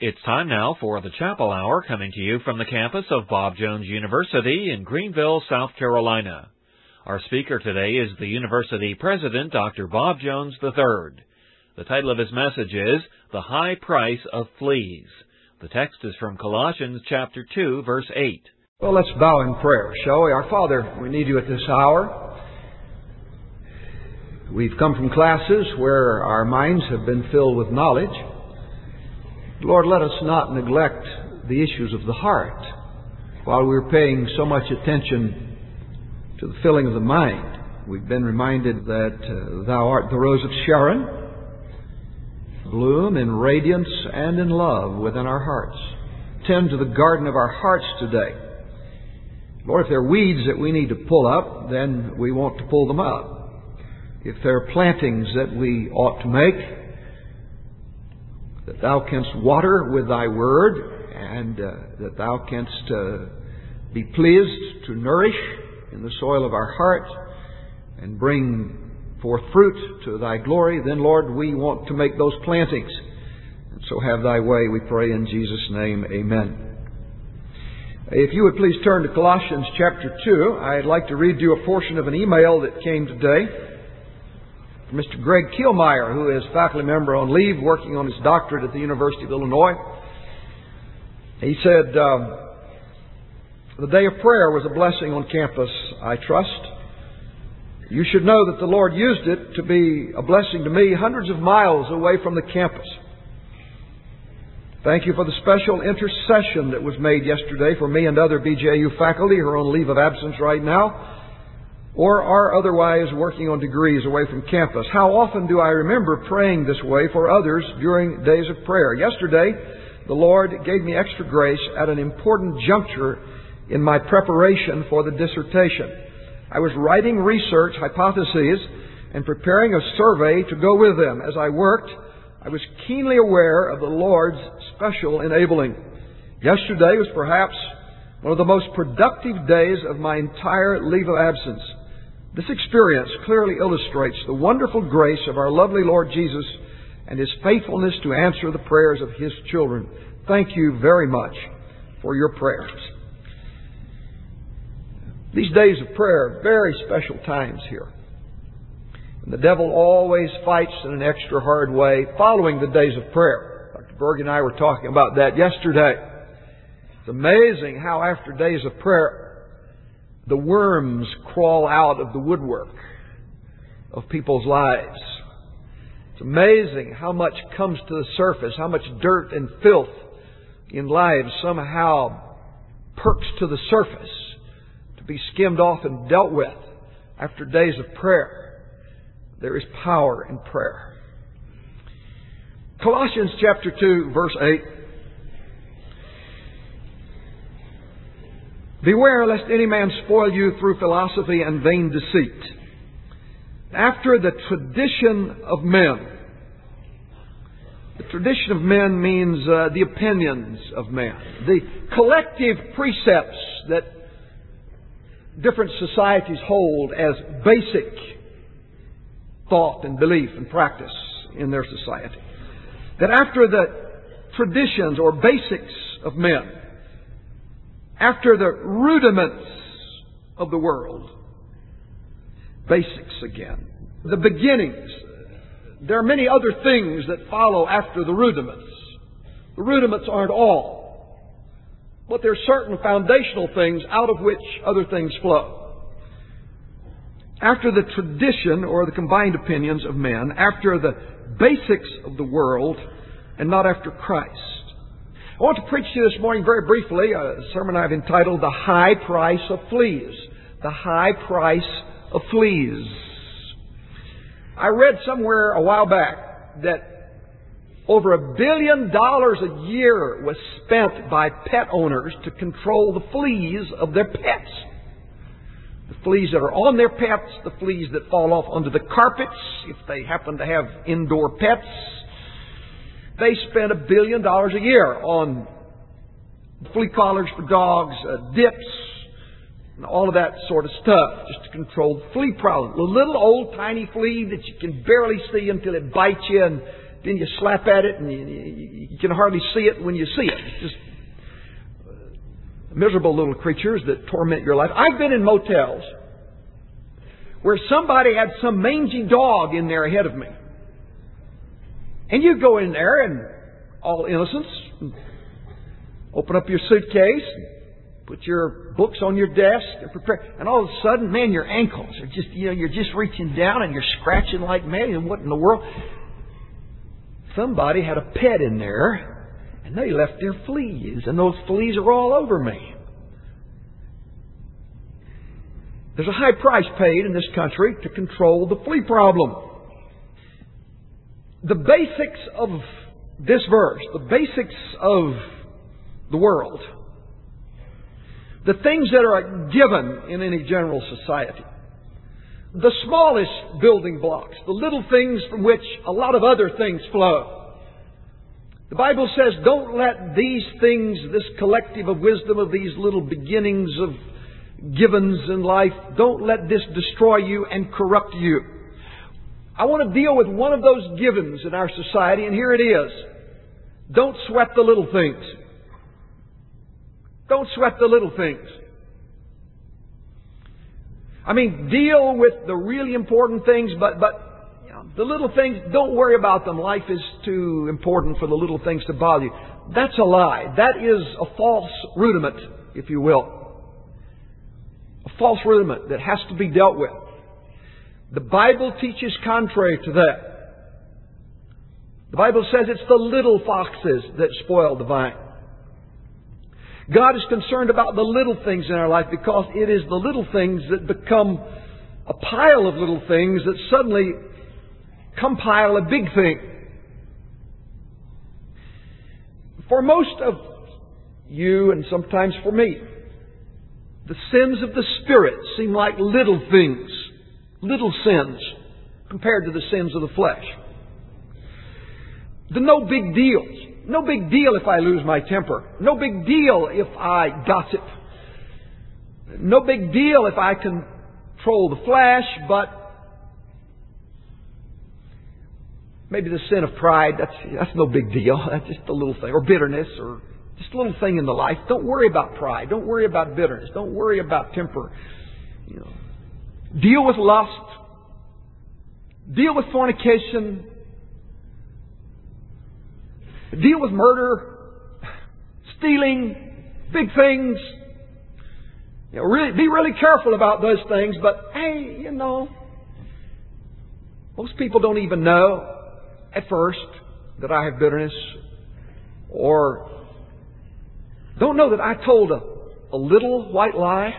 It's time now for the Chapel Hour, coming to you from the campus of Bob Jones University in Greenville, South Carolina. Our speaker today is the university president, Dr. Bob Jones III. The title of his message is The High Price of Fleas. The text is from Colossians chapter 2, verse 8. Well, let's bow in prayer, shall we? Our Father, we need You at this hour. We've come from classes where our minds have been filled with knowledge. Lord, let us not neglect the issues of the heart while we're paying so much attention to the filling of the mind. We've been reminded that Thou art the rose of Sharon, bloom in radiance and in love within our hearts. Tend to the garden of our hearts today. Lord, if there are weeds that we need to pull up, then we want to pull them up. If there are plantings that we ought to make, that Thou canst water with Thy Word, and that Thou canst be pleased to nourish in the soil of our heart and bring forth fruit to Thy glory, then, Lord, we want to make those plantings. And so have Thy way, we pray in Jesus' name. Amen. If you would please turn to Colossians chapter 2, I'd like to read you a portion of an email that came today. Mr. Greg Kielmeyer, who is faculty member on leave working on his doctorate at the University of Illinois. He said, the day of prayer was a blessing on campus, I trust. You should know that the Lord used it to be a blessing to me hundreds of miles away from the campus. Thank you for the special intercession that was made yesterday for me and other BJU faculty who are on leave of absence right now, or are otherwise working on degrees away from campus. How often do I remember praying this way for others during days of prayer? Yesterday, the Lord gave me extra grace at an important juncture in my preparation for the dissertation. I was writing research hypotheses and preparing a survey to go with them. As I worked, I was keenly aware of the Lord's special enabling. Yesterday was perhaps one of the most productive days of my entire leave of absence. This experience clearly illustrates the wonderful grace of our lovely Lord Jesus and His faithfulness to answer the prayers of His children. Thank you very much for your prayers. These days of prayer are very special times here. And the devil always fights in an extra hard way following the days of prayer. Dr. Berg and I were talking about that yesterday. It's amazing how after days of prayer, the worms crawl out of the woodwork of people's lives. It's amazing how much comes to the surface, how much dirt and filth in lives somehow perks to the surface to be skimmed off and dealt with after days of prayer. There is power in prayer. Colossians chapter 2, verse 8. Beware lest any man spoil you through philosophy and vain deceit, after the tradition of men. The tradition of men means the opinions of men, the collective precepts that different societies hold as basic thought and belief and practice in their society. That after the traditions or basics of men, after the rudiments of the world, basics again, the beginnings. There are many other things that follow after the rudiments. The rudiments aren't all, but there are certain foundational things out of which other things flow. After the tradition or the combined opinions of men, after the basics of the world, and not after Christ. I want to preach to you this morning very briefly a sermon I've entitled The High Price of Fleas. The High Price of Fleas. I read somewhere a while back that over $1 billion a year was spent by pet owners to control the fleas of their pets. The fleas that are on their pets, the fleas that fall off under the carpets, if they happen to have indoor pets. They spend $1 billion a year on flea collars for dogs, dips, and all of that sort of stuff, just to control the flea problem. The little old tiny flea that you can barely see until it bites you, and then you slap at it and you can hardly see it when you see it. It's just miserable little creatures that torment your life. I've been in motels where somebody had some mangy dog in there ahead of me. And you go in there in all innocence, open up your suitcase, put your books on your desk, and prepare. And all of a sudden, man, your ankles are just, you're just reaching down and you're scratching like mad. And what in the world? Somebody had a pet in there, and they left their fleas, and those fleas are all over me. There's a high price paid in this country to control the flea problem. The basics of this verse, the basics of the world, the things that are given in any general society, the smallest building blocks, the little things from which a lot of other things flow. The Bible says, don't let these things, this collective of wisdom, of these little beginnings of givens in life, don't let this destroy you and corrupt you. I want to deal with one of those givens in our society, and here it is. Don't sweat the little things. Don't sweat the little things. I mean, deal with the really important things, but the little things, don't worry about them. Life is too important for the little things to bother you. That's a lie. That is a false rudiment, if you will. A false rudiment that has to be dealt with. The Bible teaches contrary to that. The Bible says it's the little foxes that spoil the vine. God is concerned about the little things in our life because it is the little things that become a pile of little things that suddenly compile a big thing. For most of you, and sometimes for me, the sins of the Spirit seem like little things, little sins, compared to the sins of the flesh. The no big deals. No big deal if I lose my temper. No big deal if I gossip. No big deal if I control the flesh, but maybe the sin of pride, that's no big deal. That's just a little thing. Or bitterness, or just a little thing in the life. Don't worry about pride. Don't worry about bitterness. Don't worry about temper. Deal with lust. Deal with fornication. Deal with murder, stealing, big things. Be really careful about those things. But hey, most people don't even know at first that I have bitterness, or don't know that I told a little white lie,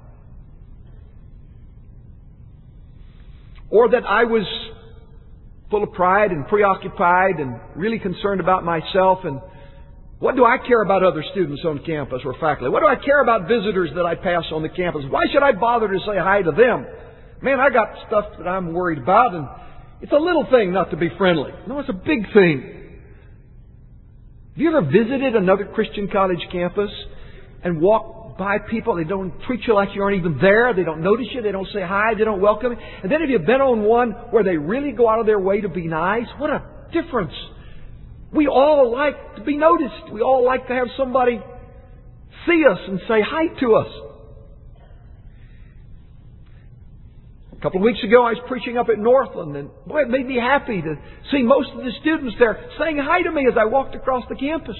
or that I was full of pride and preoccupied and really concerned about myself. And what do I care about other students on campus or faculty? What do I care about visitors that I pass on the campus? Why should I bother to say hi to them? Man, I got stuff that I'm worried about, and it's a little thing not to be friendly. No, it's a big thing. Have you ever visited another Christian college campus and walked by people? They don't treat you like you aren't even there. They don't notice you. They don't say hi. They don't welcome you. And then have you been on one where they really go out of their way to be nice? What a difference. We all like to be noticed. We all like to have somebody see us and say hi to us. A couple of weeks ago I was preaching up at Northland, and boy, it made me happy to see most of the students there saying hi to me as I walked across the campus.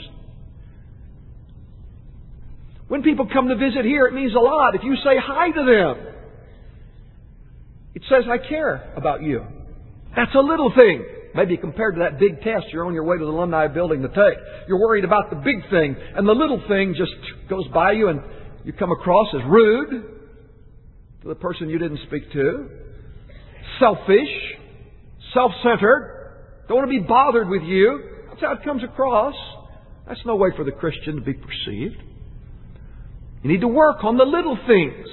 When people come to visit here, it means a lot. If you say hi to them, it says, I care about you. That's a little thing. Maybe compared to that big test you're on your way to the alumni building to take. You're worried about the big thing, and the little thing just goes by you, and you come across as rude to the person you didn't speak to, selfish, self-centered, don't want to be bothered with you. That's how it comes across. That's no way for the Christian to be perceived. You need to work on the little things.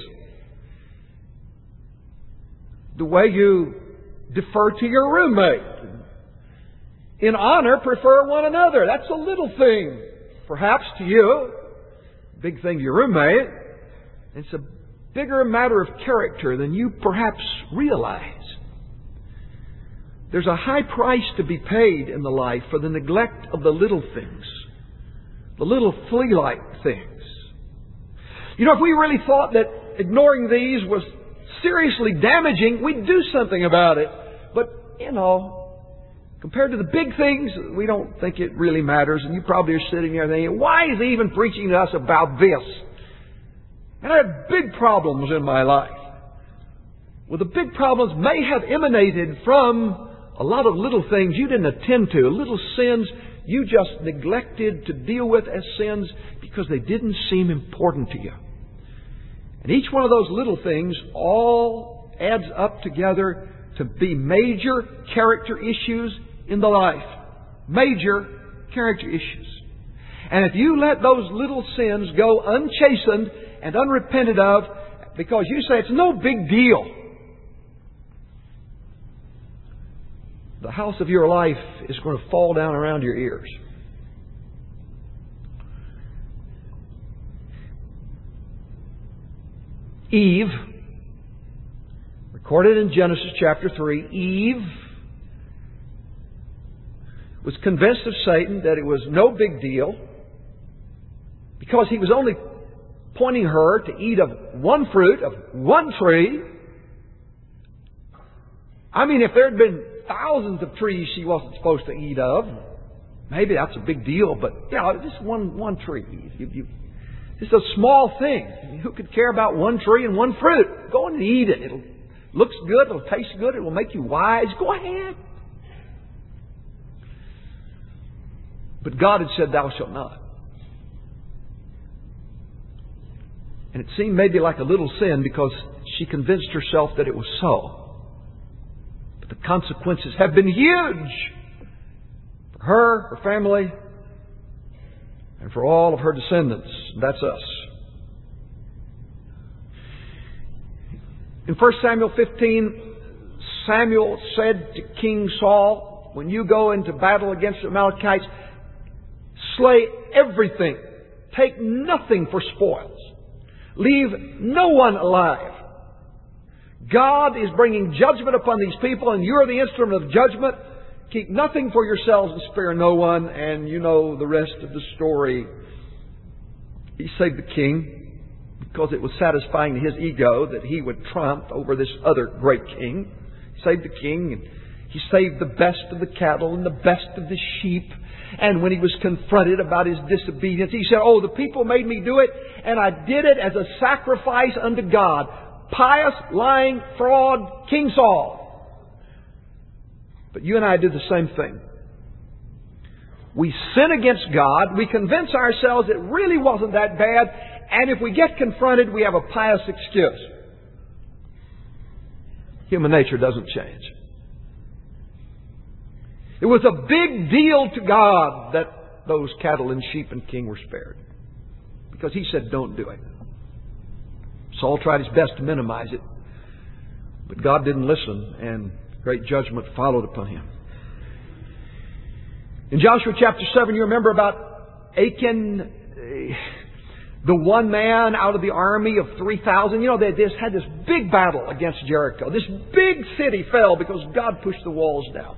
The way you defer to your roommate. In honor, prefer one another. That's a little thing, perhaps, to you. Big thing to your roommate. It's a bigger matter of character than you perhaps realize. There's a high price to be paid in the life for the neglect of the little things. The little flea-like things. You know, if we really thought that ignoring these was seriously damaging, we'd do something about it. But, you know, compared to the big things, we don't think it really matters. And you probably are sitting there thinking, why is he even preaching to us about this? And I had big problems in my life. Well, the big problems may have emanated from a lot of little things you didn't attend to, little sins you just neglected to deal with as sins because they didn't seem important to you. And each one of those little things all adds up together to be major character issues in the life. Major character issues. And if you let those little sins go unchastened and unrepented of, because you say it's no big deal, the house of your life is going to fall down around your ears. Eve, recorded in Genesis chapter 3, Eve was convinced of Satan that it was no big deal because he was only pointing her to eat of one fruit, of one tree. I mean, if there had been thousands of trees she wasn't supposed to eat of, maybe that's a big deal, but, you know, just one tree. It's a small thing. I mean, who could care about one tree and one fruit? Go and eat it. It looks good. It'll taste good. It will make you wise. Go ahead. But God had said, thou shalt not. And it seemed maybe like a little sin because she convinced herself that it was so. But the consequences have been huge for her, her family, and for all of her descendants. That's us. In 1 Samuel 15, Samuel said to King Saul, when you go into battle against the Amalekites, slay everything. Take nothing for spoils. Leave no one alive. God is bringing judgment upon these people, and you're the instrument of judgment. Keep nothing for yourselves and spare no one. And you know the rest of the story. He saved the king because it was satisfying to his ego that he would triumph over this other great king. He saved the king, and he saved the best of the cattle and the best of the sheep. And when he was confronted about his disobedience, he said, oh, the people made me do it, and I did it as a sacrifice unto God. Pious, lying, fraud, King Saul. But you and I do the same thing. We sin against God. We convince ourselves it really wasn't that bad. And if we get confronted, we have a pious excuse. Human nature doesn't change. It was a big deal to God that those cattle and sheep and king were spared. Because He said, don't do it. Saul tried his best to minimize it. But God didn't listen, and great judgment followed upon him. In Joshua chapter 7, you remember about Achan, the one man out of the army of 3,000. You know, they just had this big battle against Jericho. This big city fell because God pushed the walls down.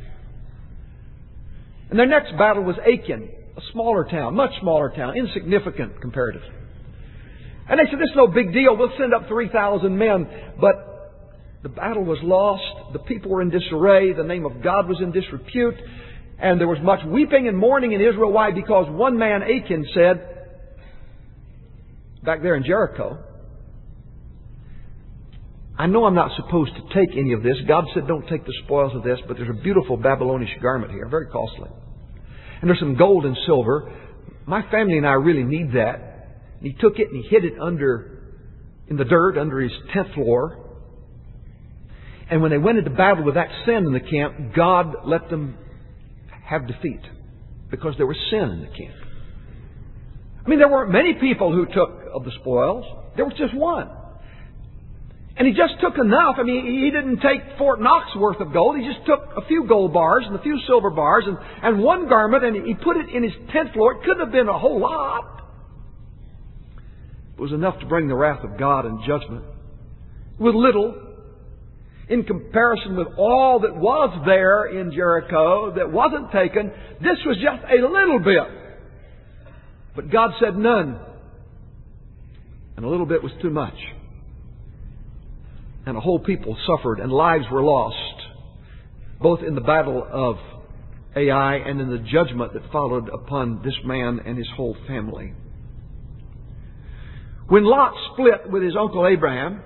And their next battle was Achan, a smaller town, much smaller town, insignificant comparatively. And they said, this is no big deal. We'll send up 3,000 men. But the battle was lost. The people were in disarray. The name of God was in disrepute. And there was much weeping and mourning in Israel. Why? Because one man, Achan, said, back there in Jericho, I know I'm not supposed to take any of this. God said don't take the spoils of this, but there's a beautiful Babylonish garment here, very costly. And there's some gold and silver. My family and I really need that. And he took it and he hid it in the dirt under his tent floor. And when they went into battle with that sin in the camp, God let them have defeat because there was sin in the camp. I mean, there weren't many people who took of the spoils. There was just one. And he just took enough. I mean, he didn't take Fort Knox worth of gold. He just took a few gold bars and a few silver bars and one garment, and he put it in his tent floor. It couldn't have been a whole lot. It was enough to bring the wrath of God and judgment. With little. In comparison with all that was there in Jericho that wasn't taken, this was just a little bit. But God said none. And a little bit was too much. And a whole people suffered and lives were lost, both in the battle of Ai and in the judgment that followed upon this man and his whole family. When Lot split with his uncle Abraham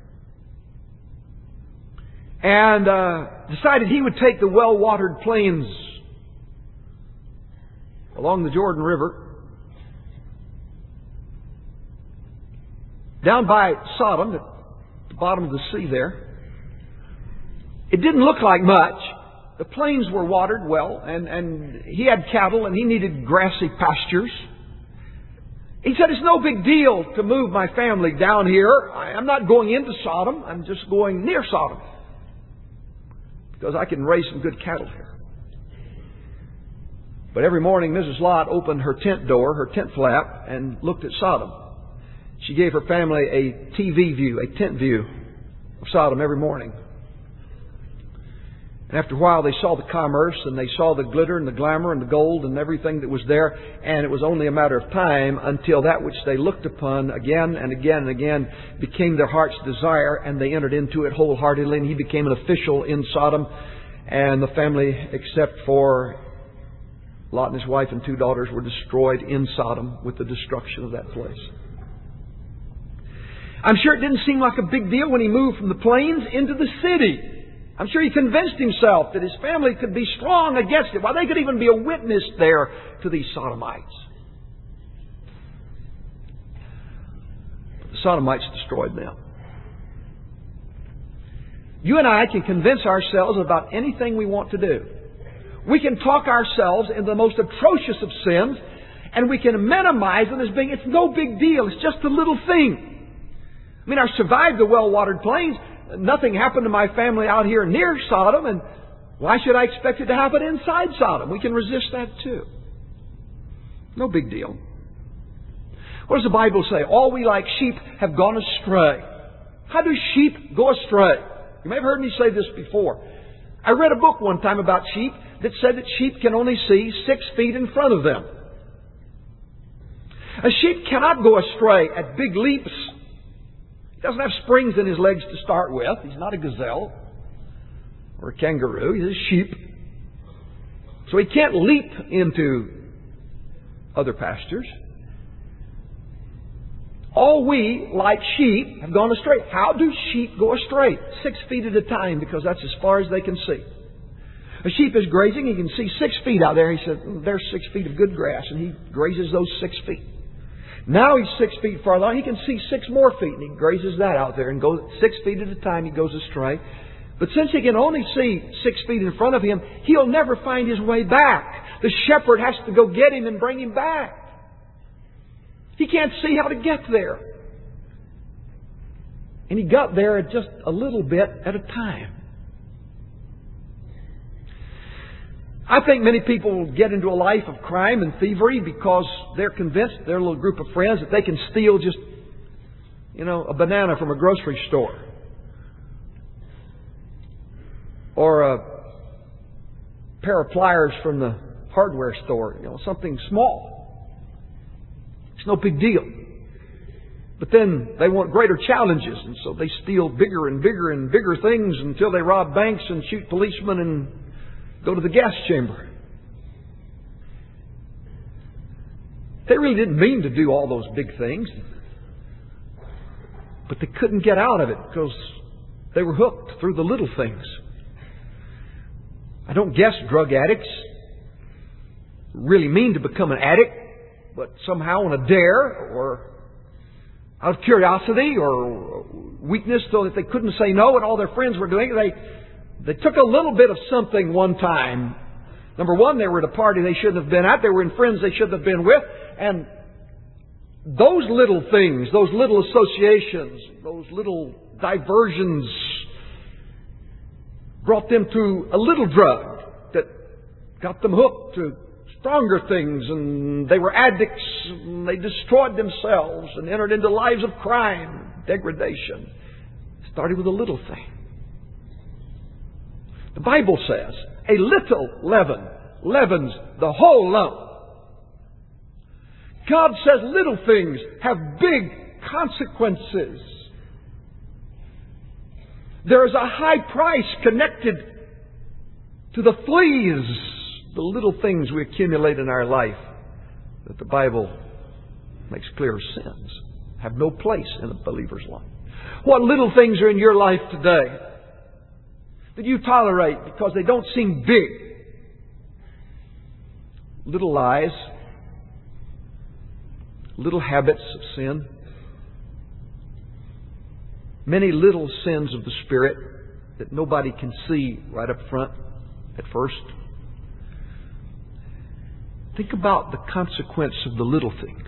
and decided he would take the well-watered plains along the Jordan River, down by Sodom, at the bottom of the sea there, it didn't look like much. The plains were watered well, and he had cattle, and he needed grassy pastures. He said, it's no big deal to move my family down here. I'm not going into Sodom. I'm just going near Sodom, because I can raise some good cattle here. But every morning, Mrs. Lot opened her tent door, her tent flap, and looked at Sodom. She gave her family a TV view, a tent view of Sodom every morning. And after a while, they saw the commerce, and they saw the glitter and the glamour and the gold and everything that was there. And it was only a matter of time until that which they looked upon again and again and again became their heart's desire, and they entered into it wholeheartedly. And he became an official in Sodom. And the family, except for Lot and his wife and 2 daughters, were destroyed in Sodom with the destruction of that place. I'm sure it didn't seem like a big deal when he moved from the plains into the city. I'm sure he convinced himself that his family could be strong against it. Why, they could even be a witness there to these Sodomites. But the Sodomites destroyed them. You and I can convince ourselves about anything we want to do. We can talk ourselves into the most atrocious of sins, and we can minimize them as being, it's no big deal, it's just a little thing. I mean, I survived the well-watered plains. Nothing happened to my family out here near Sodom, and why should I expect it to happen inside Sodom? We can resist that too. No big deal. What does the Bible say? All we like sheep have gone astray. How do sheep go astray? You may have heard me say this before. I read a book one time about sheep that said that sheep can only see 6 feet in front of them. A sheep cannot go astray at big leaps. He doesn't have springs in his legs to start with. He's not a gazelle or a kangaroo. He's a sheep. So he can't leap into other pastures. All we, like sheep, have gone astray. How do sheep go astray? 6 feet at a time, because that's as far as they can see. A sheep is grazing. He can see 6 feet out there. He says, there's 6 feet of good grass, and he grazes those 6 feet. Now he's 6 feet farther on. He can see 6 more feet, and he grazes that out there and goes 6 feet at a time. He goes astray. But since he can only see 6 feet in front of him, he'll never find his way back. The shepherd has to go get him and bring him back. He can't see how to get there. And he got there just a little bit at a time. I think many people get into a life of crime and thievery because they're convinced, their little group of friends, that they can steal just, a banana from a grocery store. Or a pair of pliers from the hardware store. Something small. It's no big deal. But then they want greater challenges, and so they steal bigger and bigger and bigger things until they rob banks and shoot policemen and go to the gas chamber. They really didn't mean to do all those big things, but they couldn't get out of it because they were hooked through the little things. I don't guess drug addicts really mean to become an addict, but somehow on a dare or out of curiosity or weakness so that they couldn't say no and all their friends were doing it, they took a little bit of something one time. Number one, they were at a party they shouldn't have been at. They were in friends they shouldn't have been with. And those little things, those little associations, those little diversions brought them to a little drug that got them hooked to stronger things. And they were addicts. And they destroyed themselves and entered into lives of crime, degradation. Started with a little thing. The Bible says, a little leaven leavens the whole lump. God says little things have big consequences. There is a high price connected to the fleas, the little things we accumulate in our life that the Bible makes clear sins have no place in a believer's life. What little things are in your life today that you tolerate because they don't seem big? Little lies, little habits of sin, many little sins of the Spirit that nobody can see right up front at first. Think about the consequence of the little things.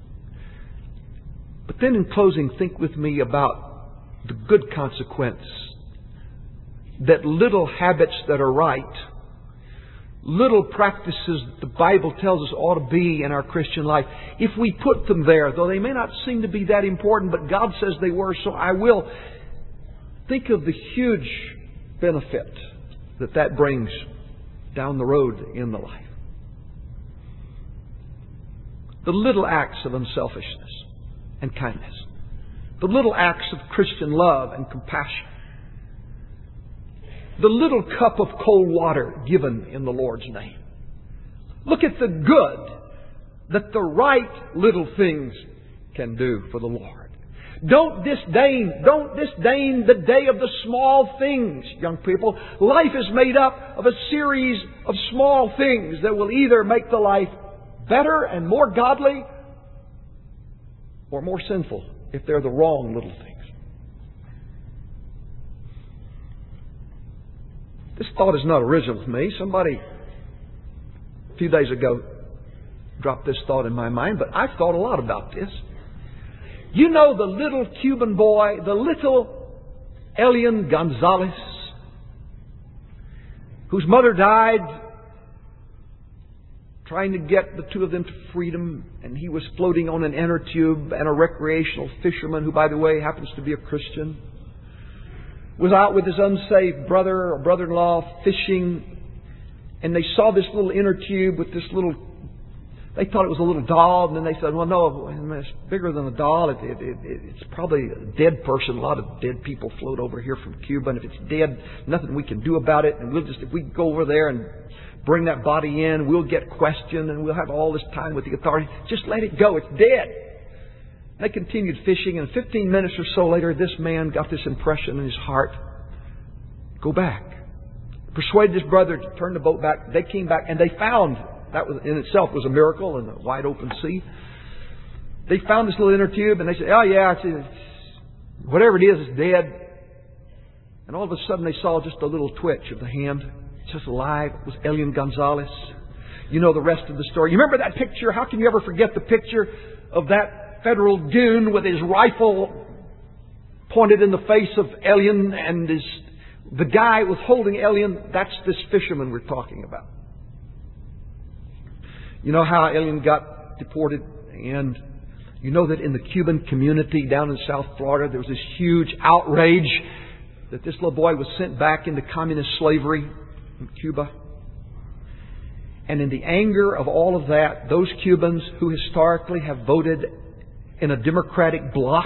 But then in closing, think with me about the good consequence that little habits that are right, little practices that the Bible tells us ought to be in our Christian life, if we put them there, though they may not seem to be that important, but God says they were, so I will. Think of the huge benefit that brings down the road in the life. The little acts of unselfishness and kindness. The little acts of Christian love and compassion. The little cup of cold water given in the Lord's name. Look at the good that the right little things can do for the Lord. Don't disdain the day of the small things, young people. Life is made up of a series of small things that will either make the life better and more godly or more sinful if they're the wrong little things. This thought is not original to me. Somebody a few days ago dropped this thought in my mind, but I've thought a lot about this. You know the little Cuban boy, the little Elian Gonzalez, whose mother died trying to get the two of them to freedom, and he was floating on an inner tube, and a recreational fisherman, who, by the way, happens to be a Christian, was out with his unsaved brother or brother-in-law fishing, and they saw this little inner tube with this little, they thought it was a little doll, and then they said, well, no, it's bigger than a doll. It's probably a dead person. A lot of dead people float over here from Cuba, and if it's dead, nothing we can do about it, and if we go over there and bring that body in, we'll get questioned, and we'll have all this time with the authorities. Just let it go. It's dead. They continued fishing, and 15 minutes or so later, this man got this impression in his heart. Go back. Persuaded his brother to turn the boat back. They came back, and they found, that was, in itself was a miracle in a wide open sea. They found this little inner tube, and they said, oh yeah, it's whatever it is, it's dead. And all of a sudden they saw just a little twitch of the hand. Just alive. It was Elian Gonzalez. You know the rest of the story. You remember that picture? How can you ever forget the picture of that federal goon with his rifle pointed in the face of Elian, and the guy was holding Elian? That's this fisherman we're talking about. You know how Elian got deported, and you know that in the Cuban community down in South Florida there was this huge outrage that this little boy was sent back into communist slavery in Cuba. And in the anger of all of that, those Cubans who historically have voted in a democratic bloc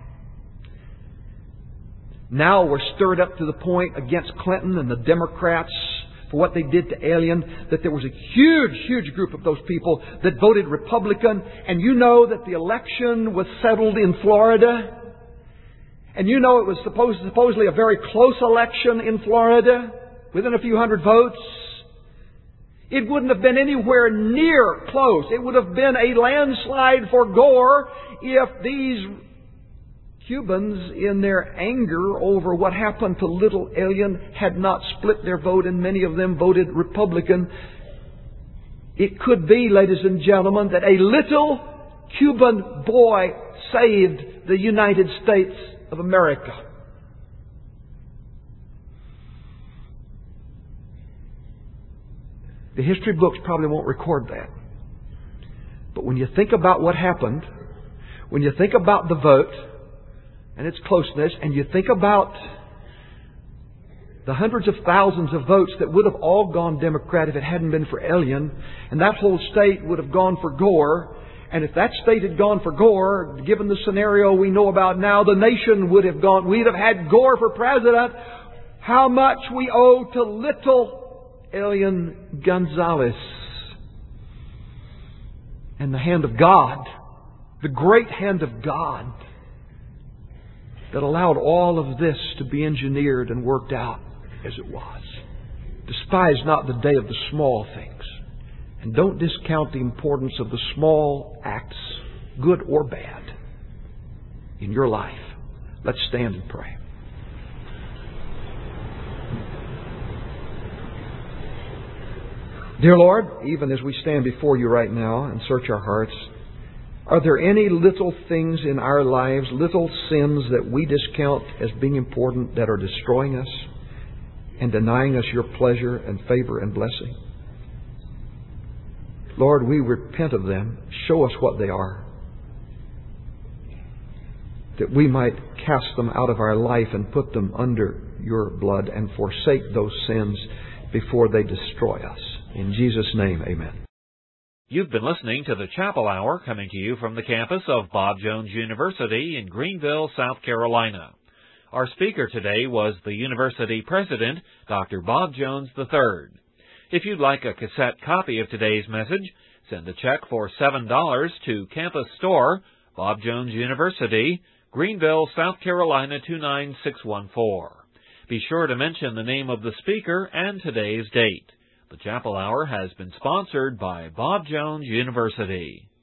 now were stirred up to the point against Clinton and the Democrats for what they did to Elian, that there was a huge group of those people that voted Republican. And you know that the election was settled in Florida. And you know it was supposedly a very close election in Florida, within a few hundred votes. It wouldn't have been anywhere near close. It would have been a landslide for Gore if these Cubans, in their anger over what happened to little Elian, had not split their vote, and many of them voted Republican. It could be, ladies and gentlemen, that a little Cuban boy saved the United States of America. The history books probably won't record that. But when you think about what happened, when you think about the vote and its closeness, and you think about the hundreds of thousands of votes that would have all gone Democrat if it hadn't been for Elion, and that whole state would have gone for Gore. And if that state had gone for Gore, given the scenario we know about now, the nation would have gone, we'd have had Gore for president. How much we owe to little Elion Gonzalez. And the hand of God, the great hand of God, that allowed all of this to be engineered and worked out as it was. Despise not the day of the small things. And don't discount the importance of the small acts, good or bad, in your life. Let's stand and pray. Dear Lord, even as we stand before You right now and search our hearts, are there any little things in our lives, little sins that we discount as being important that are destroying us and denying us Your pleasure and favor and blessing? Lord, we repent of them. Show us what they are, that we might cast them out of our life and put them under Your blood and forsake those sins before they destroy us. In Jesus' name, amen. You've been listening to the Chapel Hour, coming to you from the campus of Bob Jones University in Greenville, South Carolina. Our speaker today was the university president, Dr. Bob Jones III. If you'd like a cassette copy of today's message, send a check for $7 to Campus Store, Bob Jones University, Greenville, South Carolina 29614. Be sure to mention the name of the speaker and today's date. The Chapel Hour has been sponsored by Bob Jones University.